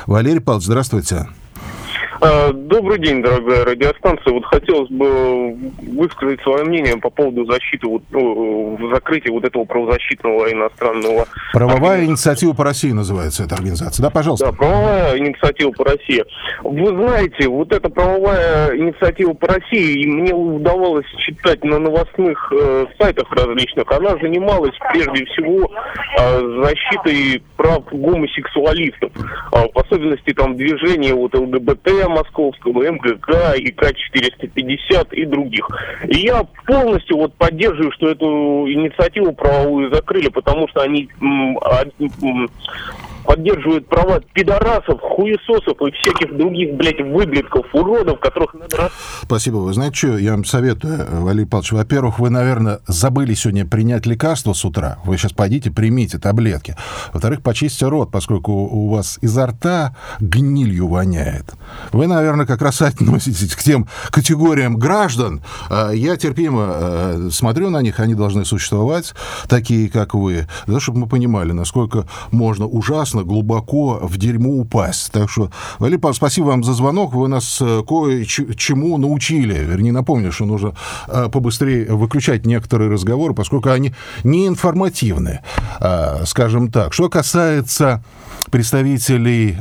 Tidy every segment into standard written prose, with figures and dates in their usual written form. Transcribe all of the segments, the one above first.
Валерий Павлович, здравствуйте. Добрый день, дорогая радиостанция. Вот хотелось бы высказать свое мнение по поводу защиты, закрытия вот этого правозащитного иностранного... Правовая инициатива по России называется эта организация. Да, пожалуйста. Да, правовая инициатива по России. Вы знаете, вот эта правовая инициатива по России, мне удавалось читать на новостных сайтах различных, она занималась прежде всего защитой прав гомосексуалистов, в особенности там движения вот ЛГБТ московского, МГК, ИК-450 и других. И я полностью вот поддерживаю, что эту инициативу правовую закрыли, потому что они поддерживают права пидорасов, хуесосов и всяких других, выблядков, уродов, которых надо... Спасибо. Вы знаете, что я вам советую, Валерий Павлович? Во-первых, вы, наверное, забыли сегодня принять лекарство с утра. Вы сейчас пойдите, примите таблетки. Во-вторых, почистите рот, поскольку у вас изо рта гнилью воняет. Вы, наверное, как раз относитесь к тем категориям граждан. Я терпимо смотрю на них, они должны существовать, такие, как вы, для того, чтобы мы понимали, насколько можно ужасно глубоко в дерьмо упасть. Так что, Валерий Павлович, спасибо вам за звонок. Вы нас кое-чему научили. Вернее, напомню, что нужно побыстрее выключать некоторые разговоры, поскольку они не информативны, скажем так. Что касается представителей...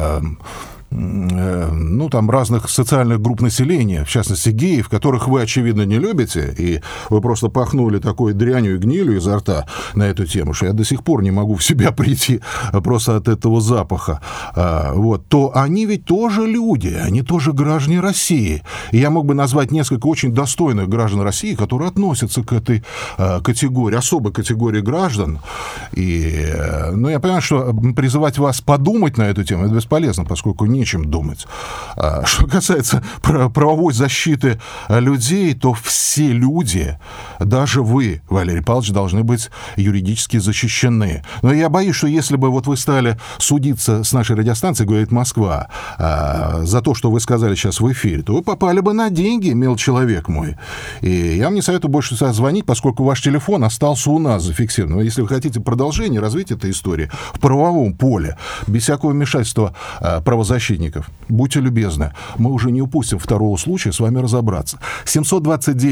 там разных социальных групп населения, в частности геев, которых вы, очевидно, не любите, и вы просто пахнули такой дрянью и гнилью изо рта на эту тему, что я до сих пор не могу в себя прийти просто от этого запаха, то они ведь тоже люди, они тоже граждане России. И я мог бы назвать несколько очень достойных граждан России, которые относятся к этой категории, особой категории граждан. Я понимаю, что призывать вас подумать на эту тему, это бесполезно, поскольку нечем думать. Что касается правовой защиты людей, то все люди, даже вы, Валерий Павлович, должны быть юридически защищены. Но я боюсь, что если бы вы стали судиться с нашей радиостанцией, говорит Москва, за то, что вы сказали сейчас в эфире, то вы попали бы на деньги, мил человек мой. И я вам не советую больше звонить, поскольку ваш телефон остался у нас зафиксирован. Но если вы хотите продолжение, развития этой истории в правовом поле, без всякого вмешательства правозащитников, будьте любезны, мы уже не упустим второго случая с вами разобраться. 729